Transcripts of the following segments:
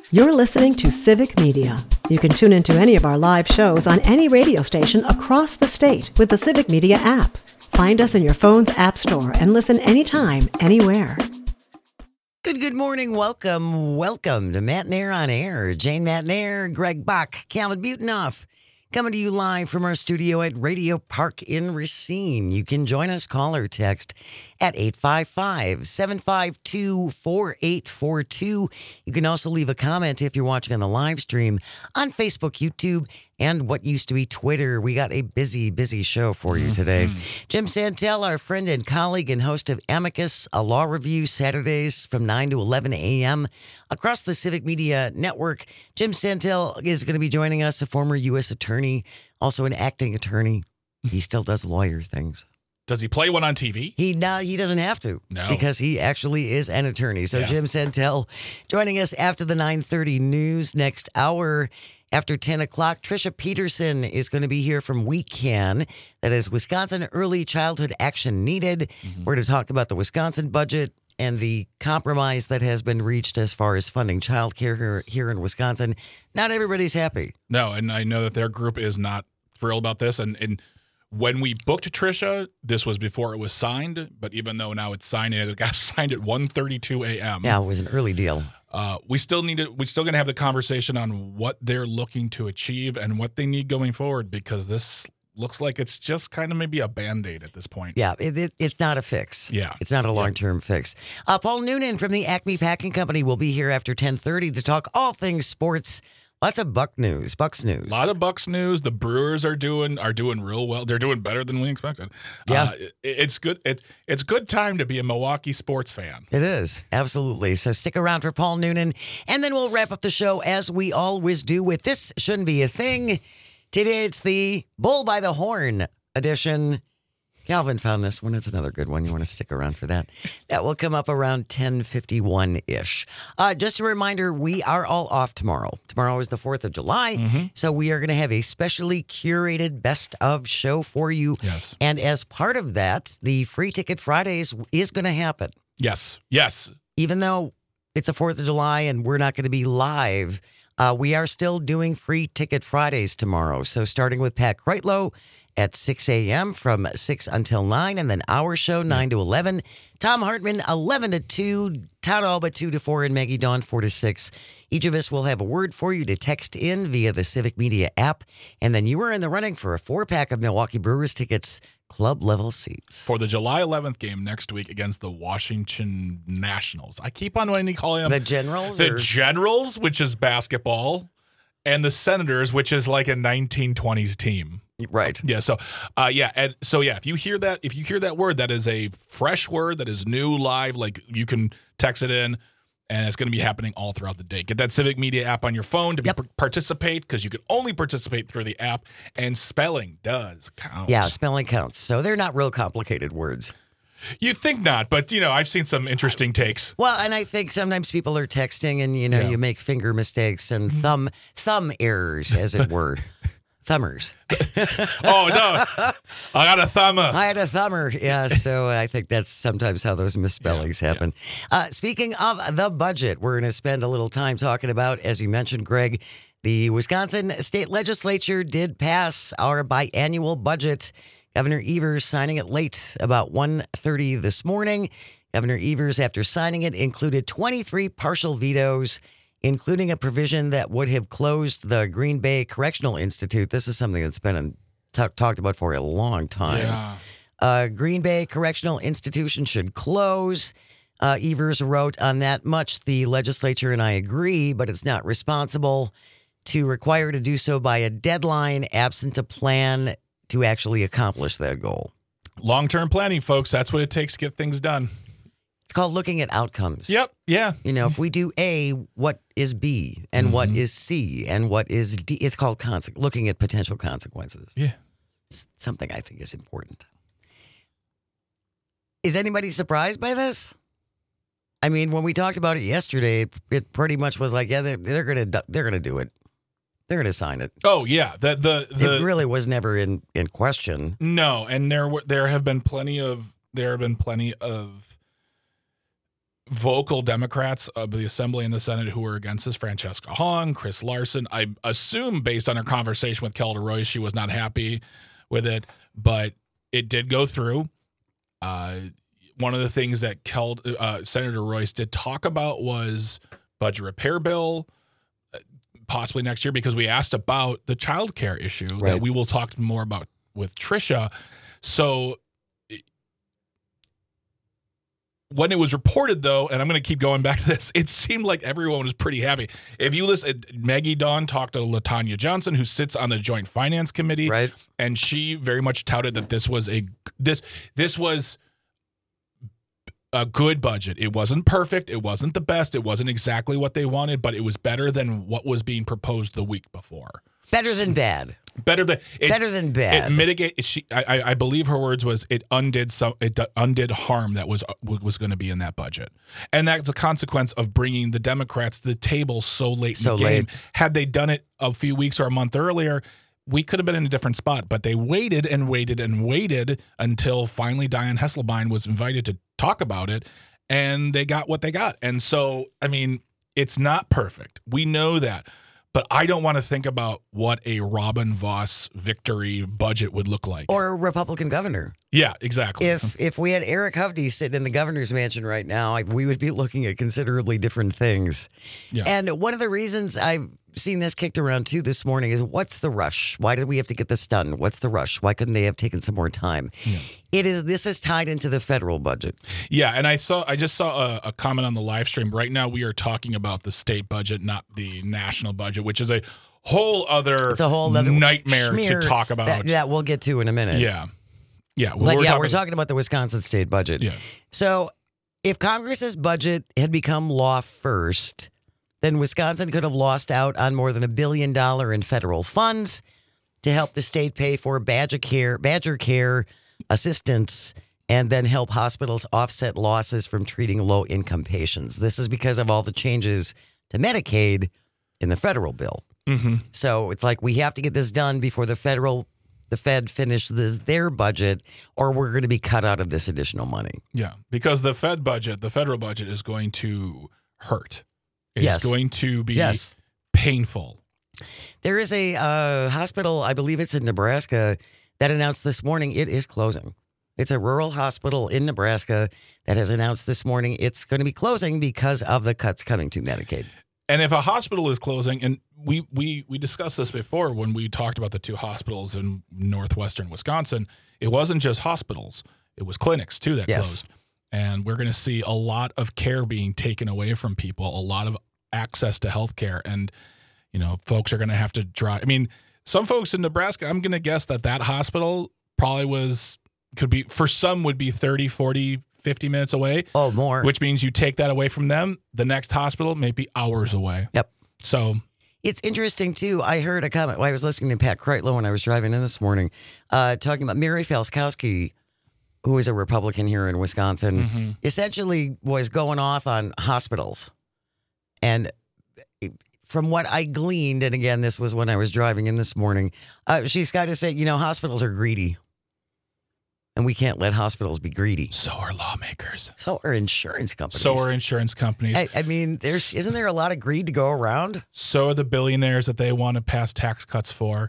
You're listening to Civic Media. You can tune into any of our live shows on any radio station across the state with the Civic Media app. Find us in your phone's app store and listen anytime, anywhere. Good morning. Welcome to Matt and Air on Air. Jane Matt and Air, Greg Bach, Calvin Butenoff, coming to you live from our studio at Radio Park in Racine. You can join us, call or text at 855-752-4842. You can also leave a comment if you're watching on the live stream on Facebook, YouTube, and what used to be Twitter. We got a busy show for you today. Jim Santel, our friend and colleague and host of Amicus, a law review Saturdays from 9 to 11 a.m. across the Civic Media Network. Jim Santel is going to be joining us, a former U.S. attorney, also an acting attorney. He still does lawyer things. Does he play one on TV? He doesn't have to. No. Because he actually is an attorney. So Jim Santel joining us after the 9:30 news. Next hour, after 10 o'clock, Trisha Peterson is going to be here from WeCan. That is Wisconsin Early Childhood Action Needed. We're going to talk about the Wisconsin budget and the compromise that has been reached as far as funding childcare here in Wisconsin. Not everybody's happy. No, and I know that their group is not thrilled about this. And when we booked Trisha, this was before it was signed. But even though now it's signed, it got signed at 1:32 a.m. Yeah, it was an early deal. We're still going to have the conversation on what they're looking to achieve and what they need going forward, because this looks like it's just kind of maybe a Band-Aid at this point. Yeah, it's not a fix. Yeah. It's not a long-term fix. Paul Noonan from the Acme Packing Company will be here after 10:30 to talk all things sports. Lots of Bucks news. A lot of Bucks news. The Brewers are doing real well. They're doing better than we expected. Yeah. It's good. It's good time to be a Milwaukee sports fan. It is. Absolutely. So stick around for Paul Noonan. And then we'll wrap up the show as we always do with This Shouldn't Be a Thing. Today it's the Bull by the Horn edition. Calvin found this one. It's another good one. You want to stick around for that. That will come up around 10:51-ish. Just a reminder, we are all off tomorrow. Tomorrow is the 4th of July, so we are going to have a specially curated best of show for you. Yes. And as part of that, the Free Ticket Fridays is going to happen. Yes. Even though it's the 4th of July and we're not going to be live, we are still doing Free Ticket Fridays tomorrow. So starting with Pat Kreitlow at 6 a.m. from 6 until 9, and then our show, 9 to 11. Tom Hartman, 11 to 2. Todd Alba, 2 to 4, and Maggie Dawn, 4 to 6. Each of us will have a word for you to text in via the Civic Media app, and then you are in the running for a 4-pack of Milwaukee Brewers tickets, club-level seats. For the July 11th game next week against the Washington Nationals. I keep on wanting to call them The Generals? The Generals, which is basketball, and the Senators, which is like a 1920s team. Right. Yeah. So, if you hear that word, that is a fresh word that is new, live. Like, you can text it in, and it's going to be happening all throughout the day. Get that Civic Media app on your phone to participate, because you can only participate through the app, and spelling does count. Yeah, spelling counts. So they're not real complicated words. You think not, but I've seen some interesting takes. Well, and I think sometimes people are texting, and you make finger mistakes and thumb errors, as it were. Thumbers. Oh, no. I got a thumber. I had a thumber. Yeah, so I think that's sometimes how those misspellings happen. Speaking of the budget, we're going to spend a little time talking about, as you mentioned, Greg, the Wisconsin State Legislature did pass our biannual budget. Governor Evers signing it late, about 1:30 this morning. Governor Evers, after signing it, included 23 partial vetoes, including a provision that would have closed the Green Bay Correctional Institute. This is something that's been talked about for a long time. Yeah. Green Bay Correctional Institution should close. Evers wrote, on that much, the legislature and I agree, but it's not responsible to require to do so by a deadline absent a plan to actually accomplish that goal. Long-term planning, folks. That's what it takes to get things done. It's called looking at outcomes. Yep. Yeah. If we do A, what is B, and what is C, and what is D? It's called looking at potential consequences. Yeah. It's something I think is important. Is anybody surprised by this? I mean, when we talked about it yesterday, it pretty much was like, yeah, they're gonna do it. They're gonna sign it. Oh yeah, it really was never in question. No, and there have been plenty of vocal Democrats of the Assembly and the Senate who were against this: Francesca Hong, Chris Larson. I assume, based on her conversation with Kelda Royce, she was not happy with it, but it did go through. One of the things that Senator Royce did talk about was budget repair bill, possibly next year, because we asked about the child care issue that we will talk more about with Tricia. So when it was reported, though, and I'm going to keep going back to this, it seemed like everyone was pretty happy. If you listen, Maggie Dawn talked to LaTanya Johnson, who sits on the Joint Finance Committee, and she very much touted that this was a good budget. It wasn't perfect. It wasn't the best. It wasn't exactly what they wanted, but it was better than what was being proposed the week before. Better than bad. Better than bad. It mitigated. I believe her words was it undid harm that was going to be in that budget, and that's a consequence of bringing the Democrats to the table so late in the game. Had they done it a few weeks or a month earlier, we could have been in a different spot. But they waited and waited and waited until finally Dianne Hesselbein was invited to talk about it, and they got what they got. And so, I mean, it's not perfect. We know that. But I don't want to think about what a Robin Vos victory budget would look like. Or a Republican governor. Yeah, exactly. If we had Eric Hovde sitting in the governor's mansion right now, we would be looking at considerably different things. Yeah. And one of the reasons I've seen this kicked around too this morning is, what's the rush? Why did we have to get this done? What's the rush? Why couldn't they have taken some more time? Yeah. This is tied into the federal budget. Yeah, and I just saw a comment on the live stream. Right now we are talking about the state budget, not the national budget, which is a whole other nightmare to talk about. That we'll get to in a minute. Yeah. Yeah. We're talking about the Wisconsin state budget. Yeah. So if Congress's budget had become law first, then Wisconsin could have lost out on more than $1 billion in federal funds to help the state pay for Badger Care assistance and then help hospitals offset losses from treating low-income patients. This is because of all the changes to Medicaid in the federal bill. Mm-hmm. So it's like we have to get this done before the Fed finishes their budget, or we're going to be cut out of this additional money. Yeah, because the federal budget is going to hurt. It's going to be painful. There is a hospital, I believe it's in Nebraska, that announced this morning it is closing. It's a rural hospital in Nebraska that has announced this morning it's going to be closing because of the cuts coming to Medicaid. And if a hospital is closing, and we discussed this before when we talked about the two hospitals in northwestern Wisconsin, it wasn't just hospitals. It was clinics, too, that closed. And we're going to see a lot of care being taken away from people, a lot of access to health care. And, folks are going to have to drive. I mean, some folks in Nebraska, I'm going to guess that hospital probably could be 30, 40, 50 minutes away. Oh, more. Which means you take that away from them. The next hospital may be hours away. Yep. So it's interesting, too. I heard a comment. I was listening to Pat Kreitlow when I was driving in this morning, talking about Mary Falskowski, who is a Republican here in Wisconsin, essentially was going off on hospitals. And from what I gleaned, and again, this was when I was driving in this morning, she's got to say, hospitals are greedy. And we can't let hospitals be greedy. So are lawmakers. So are insurance companies. I mean, isn't there a lot of greed to go around? So are the billionaires that they want to pass tax cuts for.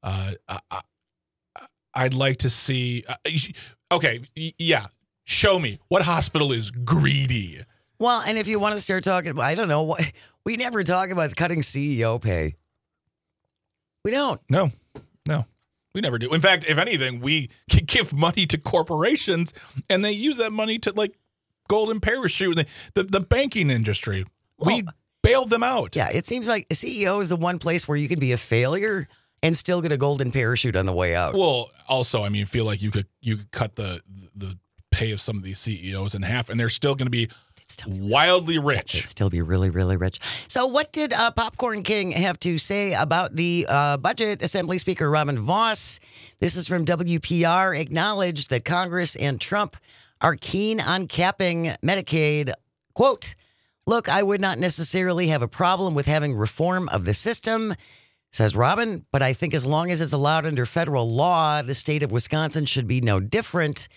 I'd like to see. Okay, yeah. Show me what hospital is greedy. Well, and if you want to start talking, I don't know. We never talk about cutting CEO pay. We don't. No. We never do. In fact, if anything, we give money to corporations, and they use that money to, golden parachute. The banking industry, we bailed them out. Yeah, it seems like a CEO is the one place where you can be a failure and still get a golden parachute on the way out. Well, also, I mean, feel like you could cut the pay of some of these CEOs in half, and they're still going to be wildly rich. It'd still be really, really rich. So what did Popcorn King have to say about the budget? Assembly Speaker Robin Vos, this is from WPR, acknowledged that Congress and Trump are keen on capping Medicaid. Quote, "Look, I would not necessarily have a problem with having reform of the system," says Robin, "but I think as long as it's allowed under federal law, the state of Wisconsin should be no different.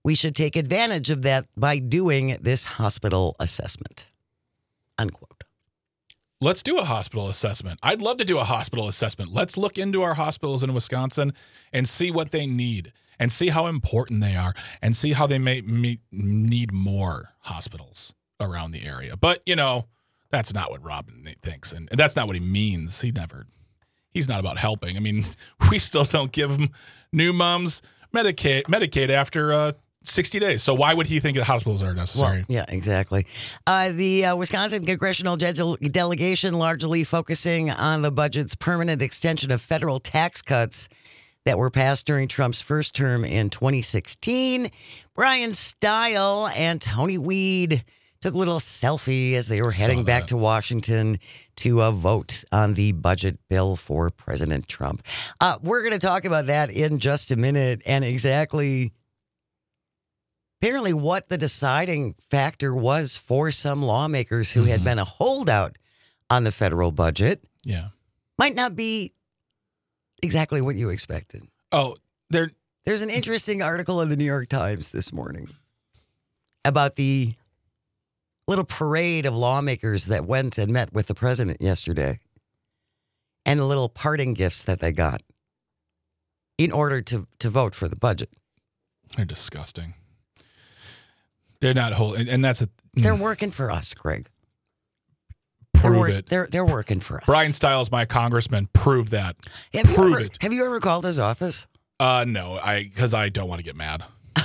we should take advantage of that by doing this hospital assessment. Unquote. Let's do a hospital assessment. I'd love to do a hospital assessment. Let's look into our hospitals in Wisconsin and see what they need and see how important they are and see how they may need more hospitals around the area. But, that's not what Robin thinks, and that's not what he means. He's not about helping. I mean, we still don't give them new moms Medicaid after 60 days. So why would he think that hospitals are necessary? Well, yeah, exactly. The Wisconsin congressional delegation largely focusing on the budget's permanent extension of federal tax cuts that were passed during Trump's first term in 2016. Brian Stile and Tony Weed took a little selfie as they were heading back to Washington to vote on the budget bill for President Trump. We're going to talk about that in just a minute and exactly apparently what the deciding factor was for some lawmakers who had been a holdout on the federal budget. Yeah. Might not be exactly what you expected. Oh, there's an interesting article in the New York Times this morning about the little parade of lawmakers that went and met with the president yesterday and the little parting gifts that they got in order to vote for the budget. They're disgusting. They're not and that's They're working for us, Greg. Prove it. They're working for us. Brian Stiles, my congressman, prove that. Have you ever called his office? No, because I don't want to get mad.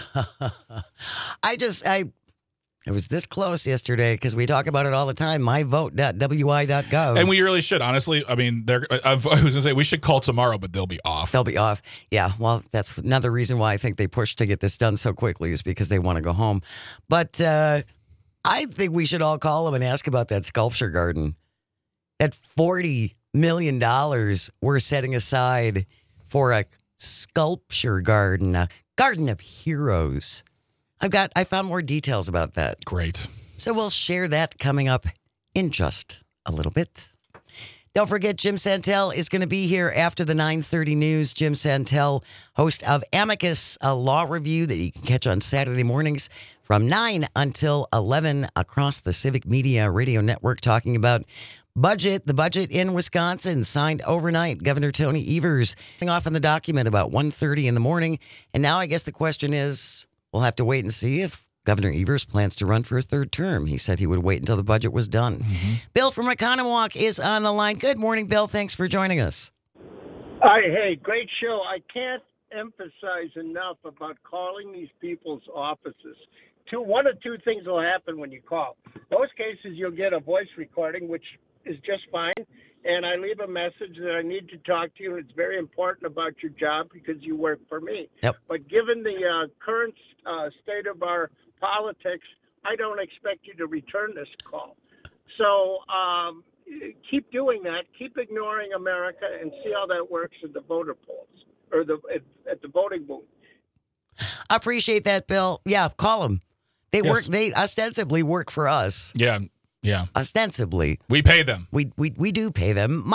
It was this close yesterday because we talk about it all the time. myvote.wi.gov. And we really should, honestly. I mean, I was going to say we should call tomorrow, but they'll be off. They'll be off. Yeah, well, that's another reason why I think they pushed to get this done so quickly is because they want to go home. But I think we should all call them and ask about that sculpture garden. That $40 million we're setting aside for a sculpture garden, a garden of heroes. I found more details about that. Great. So we'll share that coming up in just a little bit. Don't forget, Jim Santel is going to be here after the 9:30 news. Jim Santel, host of Amicus, a law review that you can catch on Saturday mornings from 9 until 11 across the Civic Media Radio Network, talking about the budget in Wisconsin, signed overnight. Governor Tony Evers off in the document about 1:30 in the morning. And now I guess the question is, we'll have to wait and see if Governor Evers plans to run for a third term. He said he would wait until the budget was done. Mm-hmm. Bill from Reconomowoc is on the line. Good morning, Bill. Thanks for joining us. Hey, great show. I can't emphasize enough about calling these people's offices. One of two things will happen when you call. Most cases, you'll get a voice recording, which is just fine, and I leave a message that I need to talk to you, and it's very important about your job because you work for me. Yep. But given the current state of our politics, I don't expect you to return this call. So keep doing that. Keep ignoring America and see how that works at the voter polls or at the voting booth. I appreciate that, Bill. Yeah, call them. They ostensibly work for us. Yeah. Yeah. Ostensibly. We pay them. We do pay them.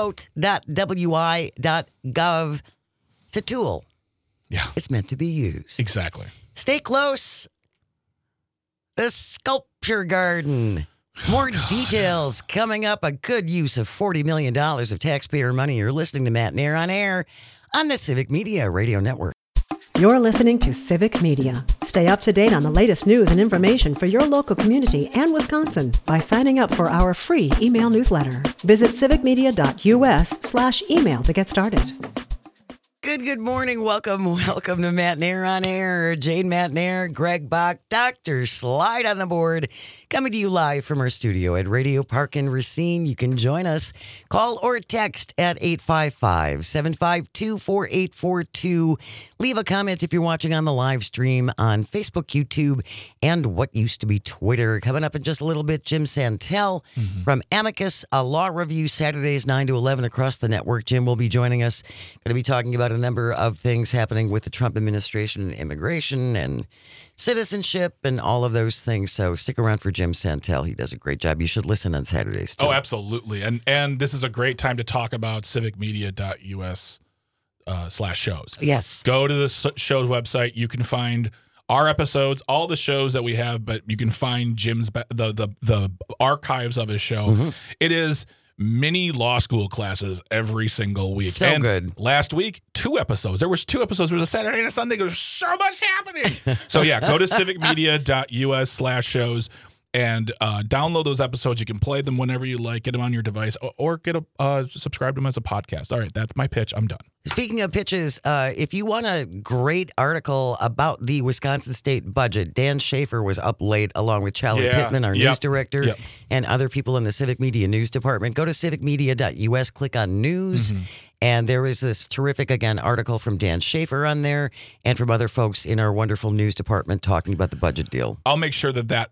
myvote.wi.gov. It's a tool. Yeah. It's meant to be used. Exactly. Stay close. The sculpture garden. More details coming up. A good use of $40 million of taxpayer money. You're listening to Matt Nair on air on the Civic Media Radio Network. You're listening to Civic Media. Stay up to date on the latest news and information for your local community and Wisconsin by signing up for our free email newsletter. Visit civicmedia.us/email to get started. Good morning. Welcome to Matt Nair on air. Jane Matt Nair, Greg Bach, Dr. Slide on the board, coming to you live from our studio at Radio Park in Racine. You can join us. Call or text at 855-752-4842. Leave a comment if you're watching on the live stream on Facebook, YouTube, and what used to be Twitter. Coming up in just a little bit, Jim Santel from Amicus, a law review Saturdays 9 to 11 across the network. Jim will be joining us. Going to be talking about a number of things happening with the Trump administration, immigration and citizenship and all of those things. So stick around for Jim Santel. He does a great job. You should listen on Saturdays too. Oh, absolutely. And this is a great time to talk about civicmedia.us /shows. Yes. Go to the show's website. You can find our episodes, all the shows that we have, but you can find Jim's the archives of his show. Mm-hmm. It is mini law school classes every single week. So and good. Last week, 2 episodes. There was 2 episodes. There was a Saturday and a Sunday. There's so much happening. So yeah, go to civicmedia.us/shows and download those episodes. You can play them whenever you like. Get them on your device or get subscribe to them as a podcast. All right, that's my pitch. I'm done. Speaking of pitches, if you want a great article about the Wisconsin state budget, Dan Schaefer was up late along with Charlie Pittman, our news director, and other people in the Civic Media News Department. Go to civicmedia.us, click on news, and there is this terrific, again, article from Dan Schaefer on there and from other folks in our wonderful news department talking about the budget deal. I'll make sure that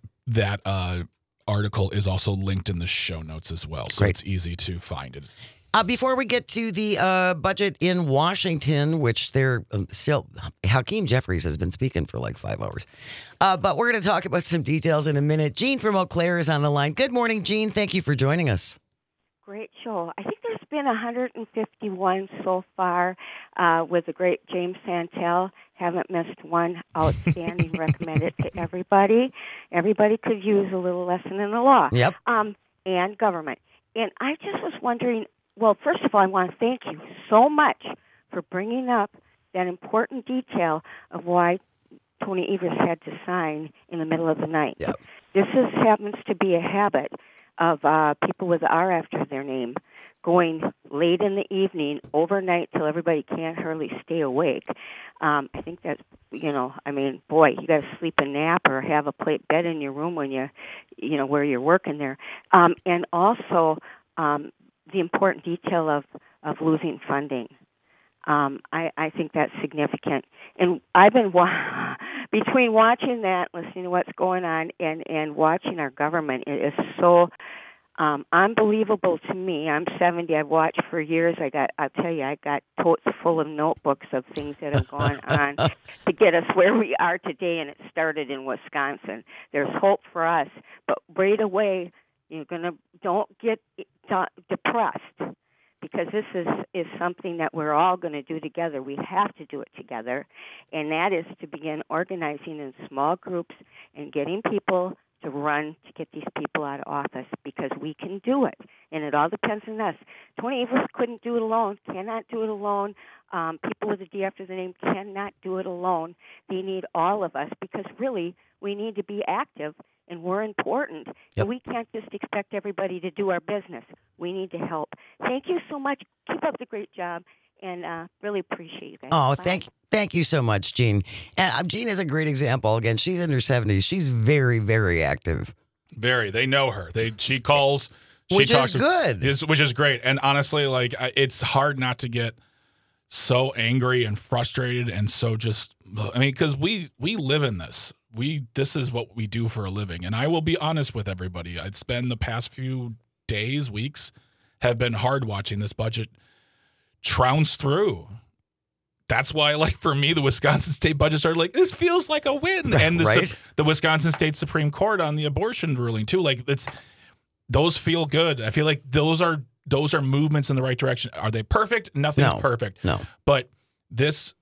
article is also linked in the show notes as well, so it's easy to find it. Before we get to the budget in Washington, which they're still, Hakeem Jeffries has been speaking for like 5 hours. But we're going to talk about some details in a minute. Jean from Eau Claire is on the line. Good morning, Jean. Thank you for joining us. Great show. I think there's been 151 so far with the great James Santel. Haven't missed one. Outstanding. Recommend it to everybody. Everybody could use a little lesson in the law. Yep. And government. And I just was wondering, well, first of all, I want to thank you so much for bringing up that important detail of why Tony Evers had to sign in the middle of the night. Yep. This happens to be a habit of people with R after their name going late in the evening, overnight, till everybody can't hardly stay awake. I think that's, boy, you got to sleep a nap or have a plate bed in your room when where you're working there. And also, the important detail of losing funding. I think that's significant. And I've been between watching that, listening to what's going on, and watching our government, it is so unbelievable to me. I'm 70. I've watched for years. I'll tell you, I got totes full of notebooks of things that have gone on to get us where we are today, and it started in Wisconsin. There's hope for us, but right away, don't get depressed, because this is something that we're all going to do together. We have to do it together, and that is to begin organizing in small groups and getting people to run to get these people out of office, because we can do it, and it all depends on us. Tony Evers couldn't do it alone, cannot do it alone. People with a D after the name cannot do it alone. They need all of us, because really we need to be active, and we're important. Yep. And we can't just expect everybody to do our business. We need to help. Thank you so much. Keep up the great job, and really appreciate you guys. Oh, Bye. thank you so much, Jean. And Jean is a great example. Again, she's in her 70s. She's very, very active. Very. They know her. She calls. Which she talks is good. Which is great. And honestly, it's hard not to get so angry and frustrated and so just, because we live in this. This is what we do for a living. And I will be honest with everybody. I'd spend the past few days, weeks, have been hard watching this budget trounce through. That's why, for me, the Wisconsin state budget started this feels like a win. And the Wisconsin State Supreme Court on the abortion ruling too. Those feel good. I feel like those are movements in the right direction. Are they perfect? Nothing's perfect. No. But this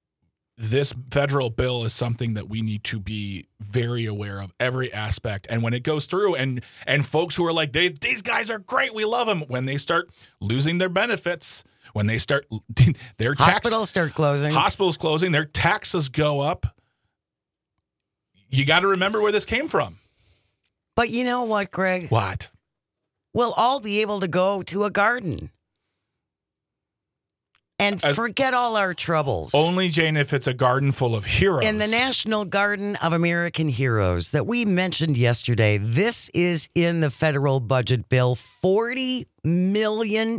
federal bill is something that we need to be very aware of, every aspect. And when it goes through, and folks who are these guys are great, we love them, when they start losing their benefits, when they start their hospitals hospitals closing, their taxes go up, you got to remember where this came from. But you know what, Greg? What? We'll all be able to go to a garden and forget all our troubles. Only, Jane, if it's a garden full of heroes. In the National Garden of American Heroes that we mentioned yesterday, this is in the federal budget bill, $40 million.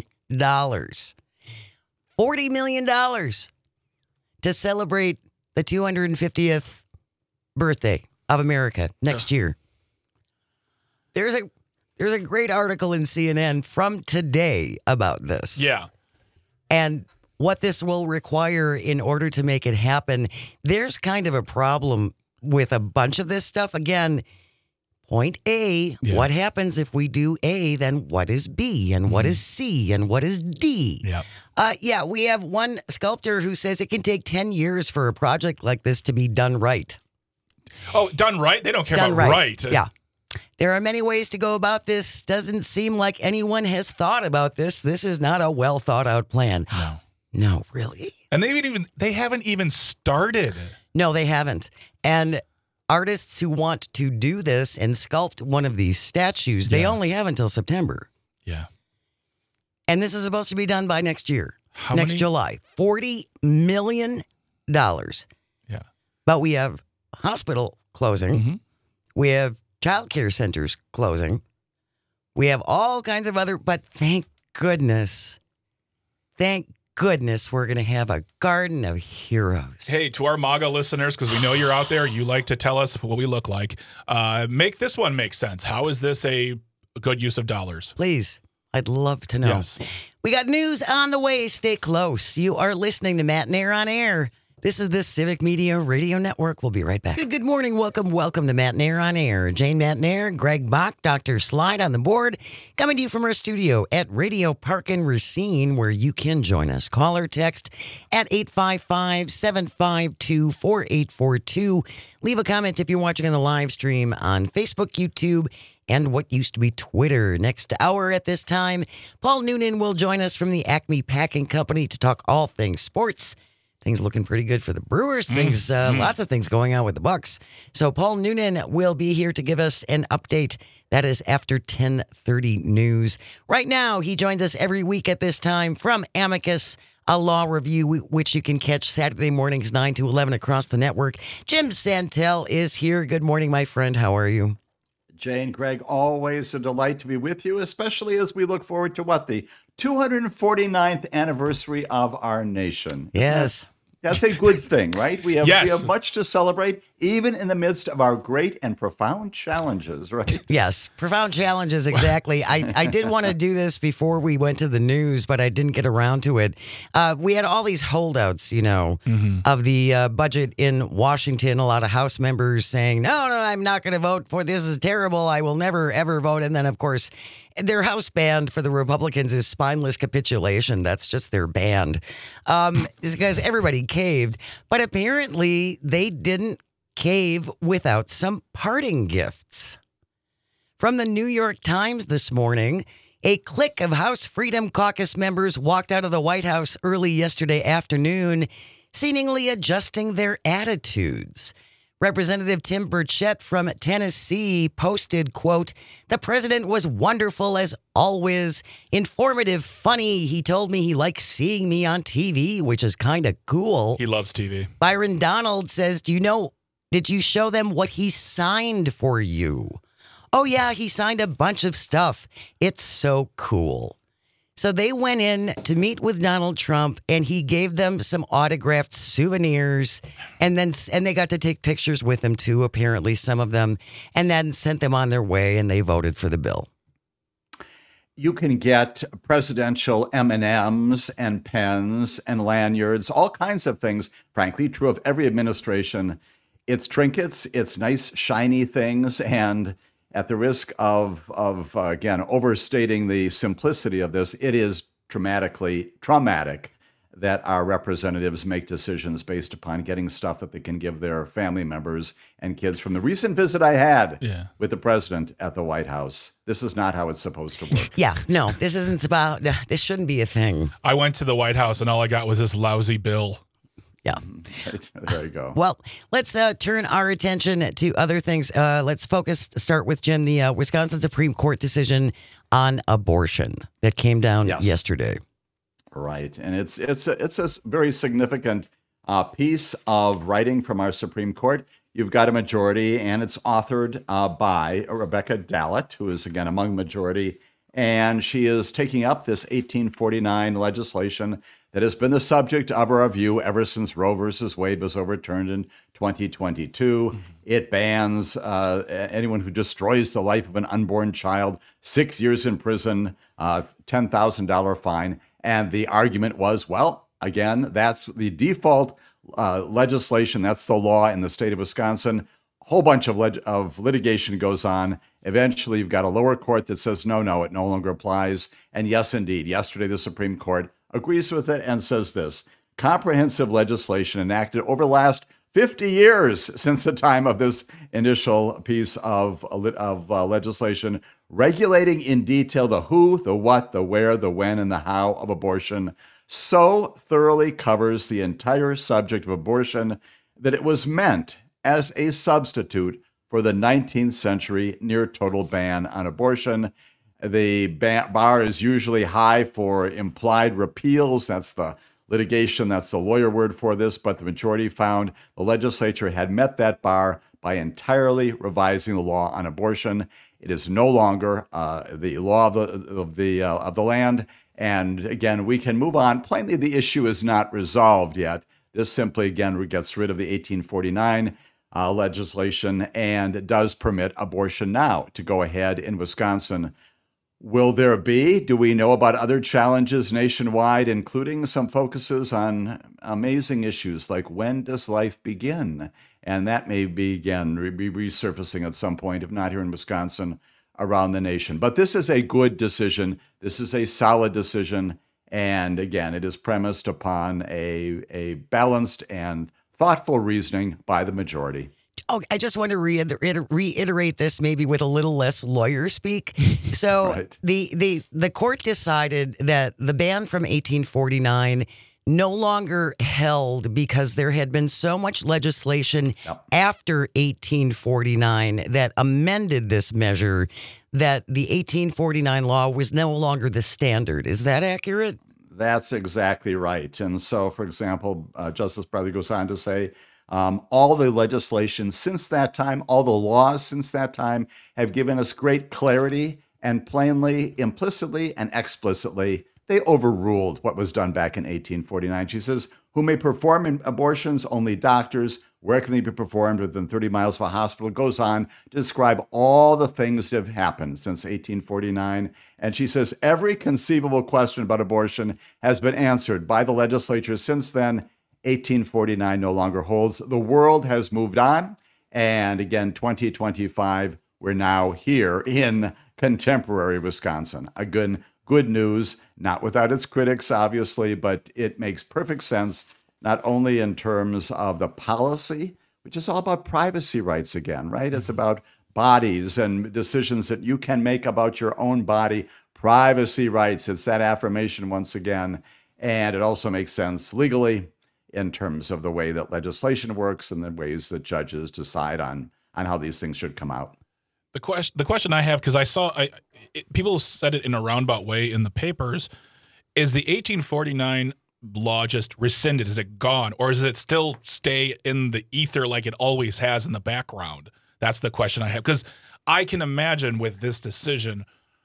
$40 million to celebrate the 250th birthday of America next year. There's a great article in CNN from today about this. Yeah. And what this will require in order to make it happen. There's kind of a problem with a bunch of this stuff. Again, point A, what happens if we do A, then what is B, and what is C, and what is D? Yeah. We have one sculptor who says it can take 10 years for a project like this to be done right. Oh, done right? They don't care Done about right. Yeah. There are many ways to go about this. Doesn't seem like anyone has thought about this. This is not a well thought out plan. No. No, really? And they haven't even started. No, they haven't. And artists who want to do this and sculpt one of these statues, they only have until September. Yeah. And this is supposed to be done by next year. How next many? July. $40 million. Yeah. But we have hospital closing. Mm-hmm. We have child care centers closing. We have all kinds of other, but thank goodness we're going to have a Garden of Heroes. Hey, to our MAGA listeners, because we know you're out there, you like to tell us what we look like. Make this one make sense. How is this a good use of dollars? Please, I'd love to know. Yes. We got news on the way. Stay close. You are listening to Matt Nair on Air. This is the Civic Media Radio Network. We'll be right back. Good morning. Welcome to Matt Nair on Air. Jane Matt Nair, Greg Bach, Dr. Slide on the board. Coming to you from our studio at Radio Park in Racine, where you can join us. Call or text at 855-752-4842. Leave a comment if you're watching on the live stream on Facebook, YouTube, and what used to be Twitter. Next hour at this time, Paul Noonan will join us from the Acme Packing Company to talk all things sports. Things looking pretty good for the Brewers. Lots of things going on with the Bucks. So Paul Noonan will be here to give us an update. That is after 10:30 news. Right now, he joins us every week at this time from Amicus, a law review, which you can catch Saturday mornings 9 to 11 across the network. Jim Santel is here. Good morning, my friend. How are you? Jane, Greg, always a delight to be with you, especially as we look forward to the 249th anniversary of our nation. Yes. That's a good thing, right? We have Yes. much to celebrate, even in the midst of our great and profound challenges, right? Yes, profound challenges, exactly. I did want to do this before we went to the news, but I didn't get around to it. We had all these holdouts, of the budget in Washington. A lot of House members saying, no, I'm not going to vote for this. Is terrible. I will never, ever vote. And then, of course, their House band for the Republicans is spineless capitulation. That's just their band. It's because everybody caved. But apparently they didn't cave without some parting gifts. From the New York Times this morning, a clique of House Freedom Caucus members walked out of the White House early yesterday afternoon, seemingly adjusting their attitudes. Representative Tim Burchett from Tennessee posted, quote, "The president was wonderful as always, informative, funny. He told me he likes seeing me on TV, which is kind of cool." He loves TV. Byron Donald says, did you show them what he signed for you? Oh, yeah, he signed a bunch of stuff. It's so cool. So they went in to meet with Donald Trump, and he gave them some autographed souvenirs, and they got to take pictures with him too, apparently, some of them, and then sent them on their way, and they voted for the bill. You can get presidential M&Ms and pens and lanyards, all kinds of things, frankly, true of every administration. It's trinkets, it's nice, shiny things, and at the risk of again, overstating the simplicity of this, it is traumatic that our representatives make decisions based upon getting stuff that they can give their family members and kids. From the recent visit I had with the president at the White House, this is not how it's supposed to work. Yeah, no, this shouldn't be a thing. I went to the White House and all I got was this lousy bill. Yeah. There you go. Well, let's turn our attention to other things. Let's start with Jim, the Wisconsin Supreme Court decision on abortion that came down yesterday. Right. And it's a very significant piece of writing from our Supreme Court. You've got a majority, and it's authored by Rebecca Dallet, who is, again, among the majority. And she is taking up this 1849 legislation that has been the subject of a review ever since Roe versus Wade was overturned in 2022. Mm-hmm. It bans anyone who destroys the life of an unborn child, 6 years in prison, $10,000 fine. And the argument was, well, again, that's the default legislation. That's the law in the state of Wisconsin. A whole bunch of litigation goes on. Eventually, you've got a lower court that says, no, it no longer applies. And yes, indeed, yesterday, the Supreme Court agrees with it and says this: comprehensive legislation enacted over the last 50 years since the time of this initial piece of legislation regulating in detail the who, the what, the where, the when, and the how of abortion so thoroughly covers the entire subject of abortion that it was meant as a substitute for the 19th century near total ban on abortion. The bar is usually high for implied repeals. That's the litigation, that's the lawyer word for this, but the majority found the legislature had met that bar by entirely revising the law on abortion. It is no longer the law of the land. And again, we can move on. Plainly, the issue is not resolved yet. This simply, again, gets rid of the 1849 legislation and does permit abortion now to go ahead in Wisconsin. Will there be? Do we know about other challenges nationwide, including some focuses on amazing issues like when does life begin? And that may be resurfacing at some point, if not here in Wisconsin, around the nation. But this is a good decision. This is a solid decision. And again, it is premised upon a balanced and thoughtful reasoning by the majority. Oh, I just want to reiterate this maybe with a little less lawyer speak. So Right. the court decided that the ban from 1849 no longer held because there had been so much legislation after 1849 that amended this measure that the 1849 law was no longer the standard. Is that accurate? That's exactly right. And so, for example, Justice Bradley goes on to say, all the legislation since that time, all the laws since that time have given us great clarity, and plainly, implicitly, and explicitly, they overruled what was done back in 1849. She says, who may perform abortions? Only doctors. Where can they be performed? Within 30 miles of a hospital. Goes on to describe all the things that have happened since 1849. And she says, every conceivable question about abortion has been answered by the legislature since then. 1849 no longer holds. The world has moved on. And again, 2025, we're now here in contemporary Wisconsin. Again, good news, not without its critics, obviously, but it makes perfect sense, not only in terms of the policy, which is all about privacy rights again, right? It's about bodies and decisions that you can make about your own body, privacy rights. It's that affirmation once again. And it also makes sense legally in terms of the way that legislation works and the ways that judges decide on how these things should come out. The question I have, because I saw people said it in a roundabout way in the papers, is the 1849 law just rescinded? Is it gone, or does it still stay in the ether like it always has in the background? That's the question I have, because I can imagine with this decision,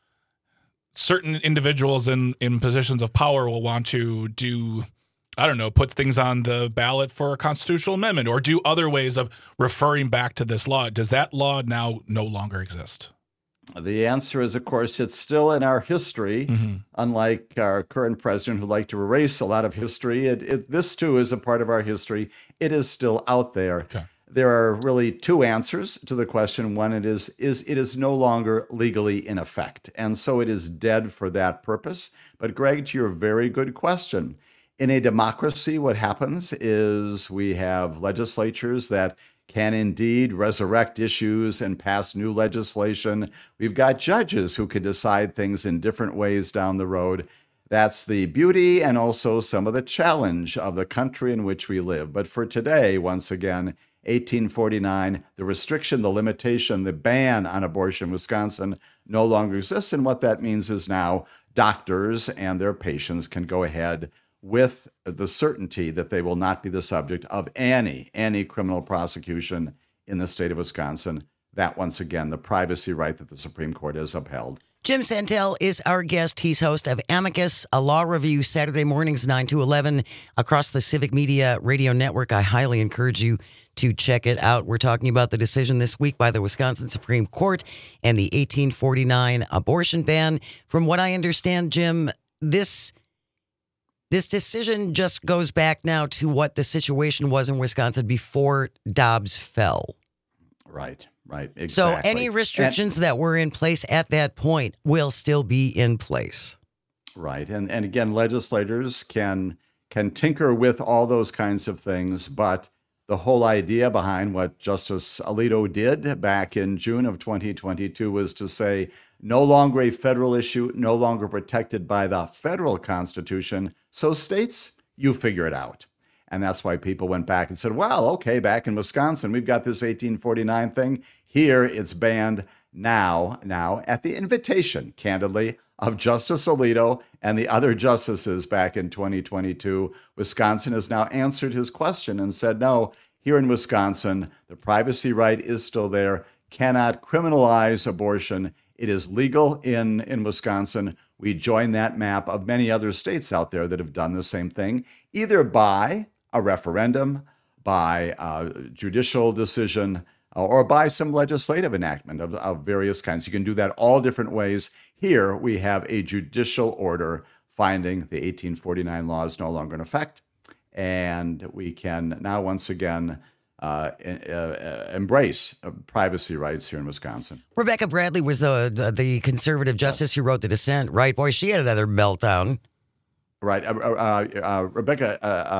certain individuals in positions of power will want to do, I don't know, put things on the ballot for a constitutional amendment or do other ways of referring back to this law. Does that law now no longer exist? The answer is, of course, it's still in our history, unlike our current president who liked to erase a lot of history. This, too, is a part of our history. It is still out there. Okay. There are really two answers to the question. One, it is no longer legally in effect, and so it is dead for that purpose. But, Greg, to your very good question, in a democracy, what happens is we have legislatures that can indeed resurrect issues and pass new legislation. We've got judges who can decide things in different ways down the road. That's the beauty and also some of the challenge of the country in which we live. But for today, once again, 1849, the restriction, the limitation, the ban on abortion in Wisconsin no longer exists. And what that means is now doctors and their patients can go ahead with the certainty that they will not be the subject of any criminal prosecution in the state of Wisconsin. That, once again, the privacy right that the Supreme Court has upheld. Jim Santel is our guest. He's host of Amicus, a law review, Saturday mornings 9 to 11 across the Civic Media Radio Network. I highly encourage you to check it out. We're talking about the decision this week by the Wisconsin Supreme Court and the 1849 abortion ban. From what I understand, Jim, this decision just goes back now to what the situation was in Wisconsin before Dobbs fell. Right, exactly. So any restrictions that were in place at that point will still be in place. Right, and again, legislators can tinker with all those kinds of things, but the whole idea behind what Justice Alito did back in June of 2022 was to say, no longer a federal issue, no longer protected by the federal Constitution. So states, you figure it out. And that's why people went back and said, well, okay, back in Wisconsin, we've got this 1849 thing. Here it's banned now, at the invitation, candidly, of Justice Alito and the other justices back in 2022. Wisconsin has now answered his question and said, no, here in Wisconsin, the privacy right is still there, cannot criminalize abortion. It is legal in Wisconsin. We join that map of many other states out there that have done the same thing, either by a referendum, by a judicial decision, or by some legislative enactment of various kinds. You can do that all different ways. Here we have a judicial order finding the 1849 law is no longer in effect, and we can now once again embrace privacy rights here in Wisconsin. Rebecca Bradley was the conservative justice who wrote the dissent, right? Boy, she had another meltdown. Right. Rebecca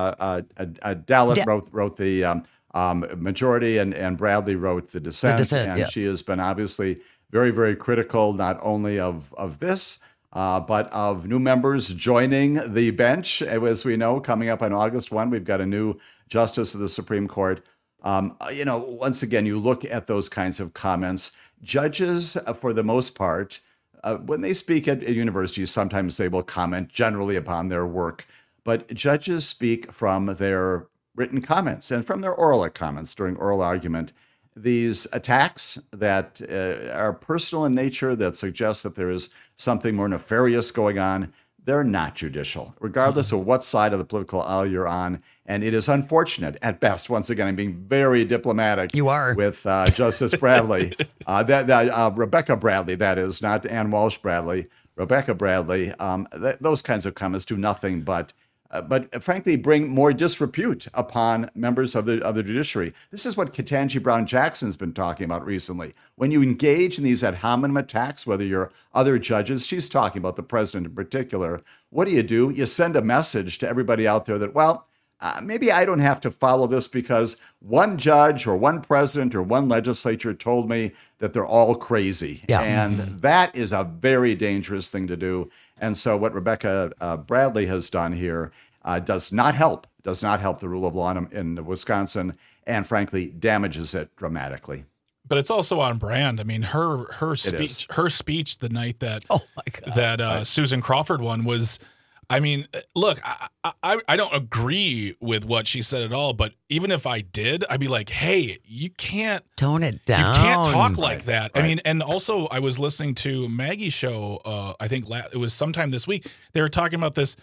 Dallet wrote the majority, and Bradley wrote the dissent. And she has been obviously very, very critical, not only of this, but of new members joining the bench. As we know, coming up on August 1, we've got a new justice of the Supreme Court. Once again, you look at those kinds of comments. Judges, for the most part, when they speak at universities, sometimes they will comment generally upon their work. But judges speak from their written comments and from their oral comments during oral argument. These attacks that are personal in nature, that suggest that there is something more nefarious going on, they're not judicial, regardless of what side of the political aisle you're on. And it is unfortunate at best. Once again, I'm being very diplomatic. You are. With Justice Bradley, Rebecca Bradley, that is, not Ann Walsh Bradley, Rebecca Bradley. Those kinds of comments do nothing but frankly bring more disrepute upon members of the judiciary. This is what Ketanji Brown Jackson's been talking about recently. When you engage in these ad hominem attacks, whether you're other judges, she's talking about the president in particular, what do? You send a message to everybody out there that, well, maybe I don't have to follow this because one judge or one president or one legislature told me that they're all crazy. Yeah. And that is a very dangerous thing to do. And so what Rebecca Bradley has done here does not help the rule of law in Wisconsin, and frankly damages it dramatically. But it's also on brand. I mean, her speech the night that Susan Crawford won was, I mean, look, I don't agree with what she said at all, but even if I did, I'd be like, hey, you can't tone it down. You can't talk like that. Right. I mean, and also I was listening to Maggie's show, I think it was sometime this week. They were talking about this.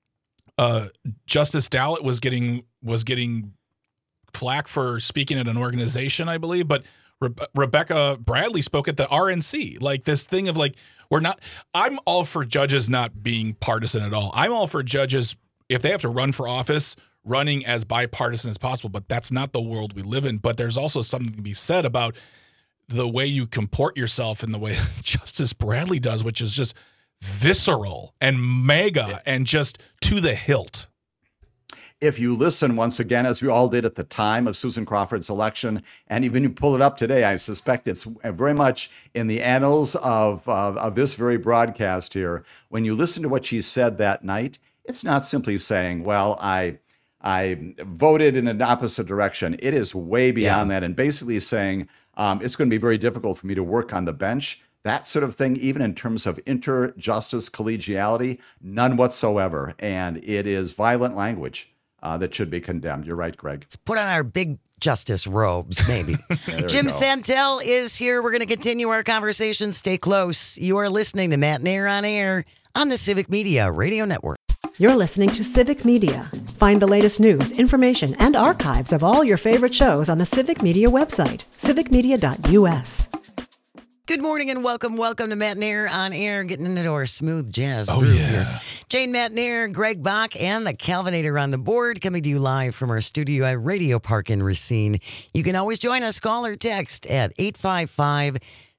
Justice Dallet was getting flack for speaking at an organization, I believe, but Rebecca Bradley spoke at the RNC. Like this thing of like, I'm all for judges not being partisan at all. I'm all for judges, if they have to run for office, running as bipartisan as possible, but that's not the world we live in. But there's also something to be said about the way you comport yourself in the way Justice Bradley does, which is just visceral and mega and just to the hilt. If you listen once again, as we all did at the time of Susan Crawford's election, and even you pull it up today, I suspect it's very much in the annals of this very broadcast here. When you listen to what she said that night, it's not simply saying, well, I voted in an opposite direction. It is way beyond that, and basically saying it's going to be very difficult for me to work on the bench. That sort of thing, even in terms of inter-justice collegiality, none whatsoever. And it is violent language that should be condemned. You're right, Greg. Let's put on our big justice robes, maybe. Jim Santel is here. We're going to continue our conversation. Stay close. You are listening to Matt Nair on Air on the Civic Media Radio Network. You're listening to Civic Media. Find the latest news, information, and archives of all your favorite shows on the Civic Media website, civicmedia.us. Good morning and welcome to Matt Nair on Air, getting into our smooth jazz groove here. Jane Matt Nair, Greg Bach, and the Calvinator on the board, coming to you live from our studio at Radio Park in Racine. You can always join us, call or text at 855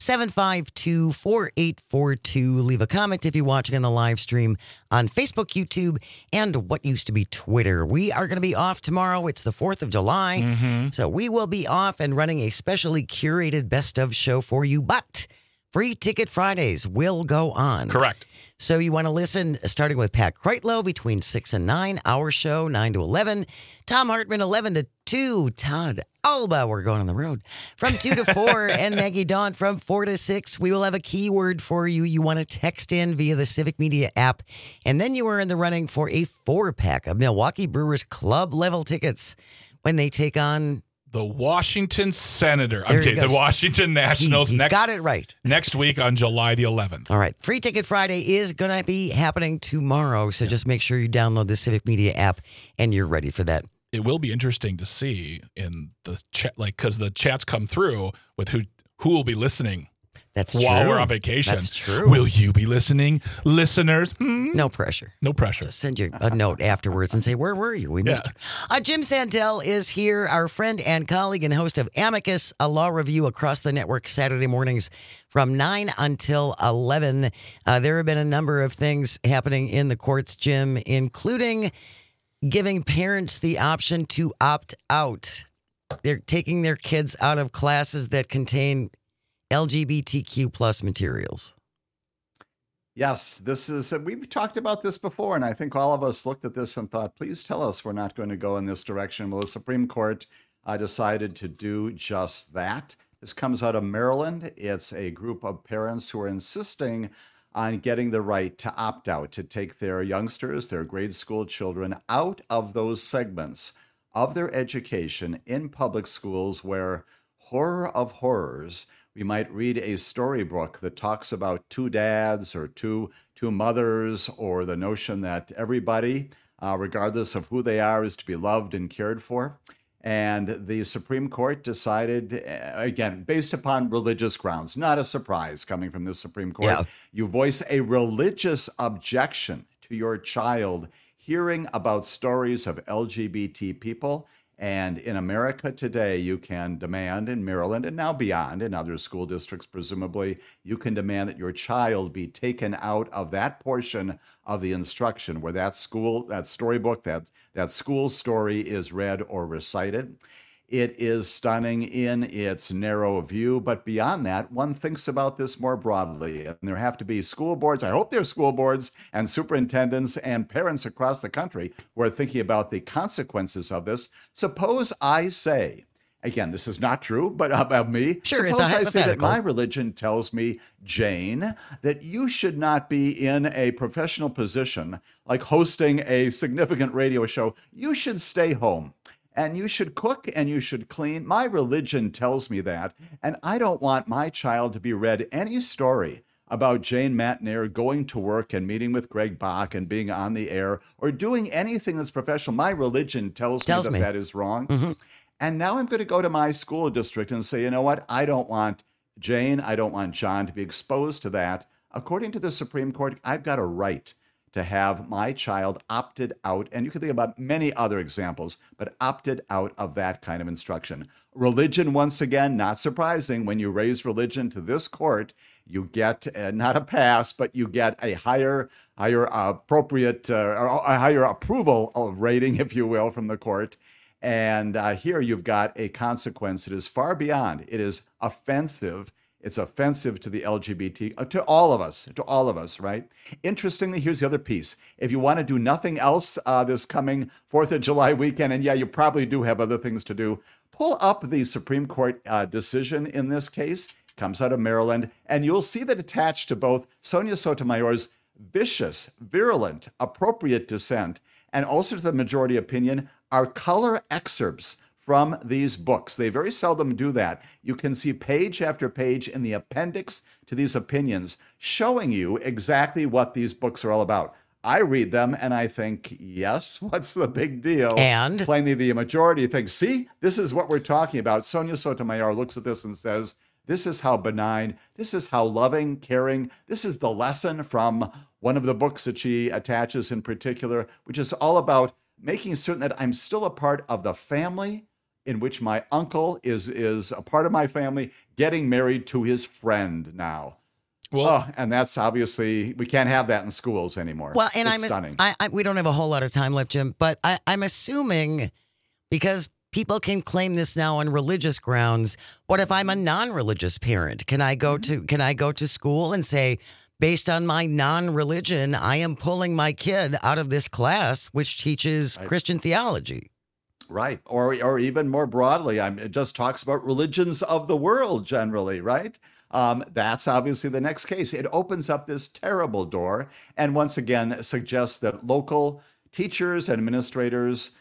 752-4842. Leave a comment if you're watching on the live stream on Facebook, YouTube, and what used to be Twitter. We are going to be off tomorrow. It's the 4th of July. So we will be off and running a specially curated best of show for you, but Free Ticket Fridays will go on. Correct. So you want to listen, starting with Pat Kreitlow between 6 and 9, our show, 9 to 11. Tom Hartman, 11 to 2. Todd Alba, we're going on the road, from 2 to 4. And Maggie Dawn from 4 to 6. We will have a keyword for you. You want to text in via the Civic Media app. And then you are in the running for a 4-pack of Milwaukee Brewers club level tickets when they take on the Washington Senator. There he Okay, the goes. Washington Nationals He next got it right. next week on July the 11th. All right. Free Ticket Friday is going to be happening tomorrow. So just make sure you download the Civic Media app and you're ready for that. It will be interesting to see in the chat, like, because the chats come through with who will be listening That's while true. we're on vacation. That's true. Will you be listening, listeners? No pressure. No pressure. Just send you a note afterwards and say, where were you? We missed you. Jim Santel is here, our friend and colleague and host of Amicus, a law review across the network Saturday mornings from 9 until 11. There have been a number of things happening in the courts, Jim, including giving parents the option to opt out. They're taking their kids out of classes that contain LGBTQ plus materials. Yes, this is, we've talked about this before, and I think all of us looked at this and thought, please tell us we're not going to go in this direction. Well, the Supreme Court decided to do just that. This comes out of Maryland. It's a group of parents who are insisting on getting the right to opt out, to take their youngsters, their grade school children, out of those segments of their education in public schools where, horror of horrors, we might read a storybook that talks about 2 dads or two mothers, or the notion that everybody, regardless of who they are, is to be loved and cared for. And the Supreme Court decided, again, based upon religious grounds, not a surprise coming from the Supreme Court, Yeah. you voice a religious objection to your child hearing about stories of LGBT people. And in America today, you can demand, in Maryland and now beyond, in other school districts, presumably, you can demand that your child be taken out of that portion of the instruction where that school, that storybook, that school story is read or recited. It is stunning in its narrow view, but beyond that, one thinks about this more broadly. And there have to be school boards, I hope there are school boards and superintendents and parents across the country who are thinking about the consequences of this. Suppose I say, again, this is not true, but about me. Sure, Suppose it's a I say that hypothetical. my religion tells me, Jane, that you should not be in a professional position like hosting a significant radio show. You should stay home. And you should cook and you should clean. My religion tells me that. And I don't want my child to be read any story about Jane Matnair going to work and meeting with Greg Bach and being on the air or doing anything that's professional. My religion tells me that is wrong. Mm-hmm. And now I'm going to go to my school district and say, you know what? I don't want Jane, I don't want John to be exposed to that. According to the Supreme Court, I've got a right to have my child opted out, and you can think about many other examples, but opted out of that kind of instruction. Religion, once again, not surprising. When you raise religion to this court, you get not a pass, but you get a higher appropriate, or a higher approval rating, if you will, from the court. And here you've got a consequence that is far beyond. It is offensive. It's offensive to the LGBT, to all of us, right? Interestingly, here's the other piece. If you want to do nothing else this coming 4th of July weekend, and yeah, you probably do have other things to do, pull up the Supreme Court decision in this case. It comes out of Maryland, and you'll see that attached to both Sonia Sotomayor's vicious, virulent, appropriate dissent, and also to the majority opinion, are color excerpts from these books. They very seldom do that. You can see page after page in the appendix to these opinions showing you exactly what these books are all about. I read them and I think, yes, what's the big deal? And plainly the majority thinks, see, this is what we're talking about. Sonia Sotomayor looks at this and says, this is how benign, this is how loving, caring, this is the lesson from one of the books that she attaches in particular, which is all about making certain that I'm still a part of the family in which my uncle is a part of my family getting married to his friend now. Well, And that's obviously, we can't have that in schools anymore. Well, and it's stunning. we don't have a whole lot of time left, Jim, but I'm assuming because people can claim this now on religious grounds. What if I'm a non-religious parent? Can I go to school and say, based on my non-religion, I am pulling my kid out of this class which teaches Christian theology? Right. Or even more broadly, it just talks about religions of the world generally, right? That's obviously the next case. It opens up this terrible door and once again suggests that local teachers and administrators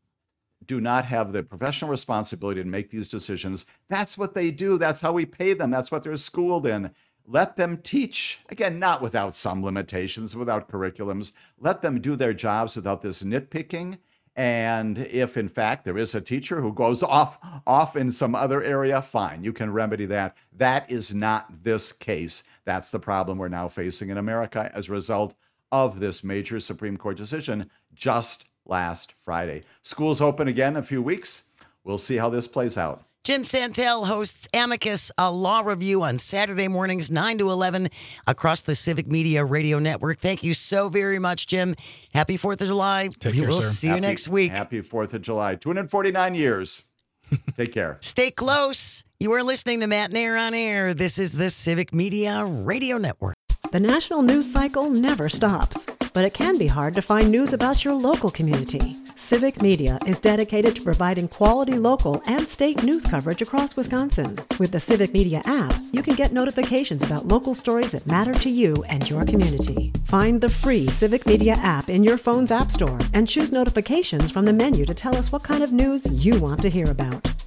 do not have the professional responsibility to make these decisions. That's what they do. That's how we pay them. That's what they're schooled in. Let them teach. Again, not without some limitations, without curriculums. Let them do their jobs without this nitpicking. And if, in fact, there is a teacher who goes off in some other area, fine, you can remedy that. That is not this case. That's the problem we're now facing in America as a result of this major Supreme Court decision just last Friday. Schools open again in a few weeks. We'll see how this plays out. Jim Santel hosts Amicus, a law review on Saturday mornings, 9 to 11, across the Civic Media Radio Network. Thank you so very much, Jim. Happy 4th of July. Take care, we'll sir. see you next week. Happy 4th of July. 249 years. Take care. Stay close. You are listening to Matt Nair on Air. This is the Civic Media Radio Network. The national news cycle never stops, but it can be hard to find news about your local community. Civic Media is dedicated to providing quality local and state news coverage across Wisconsin. With the Civic Media app, you can get notifications about local stories that matter to you and your community. Find the free Civic Media app in your phone's app store and choose notifications from the menu to tell us what kind of news you want to hear about.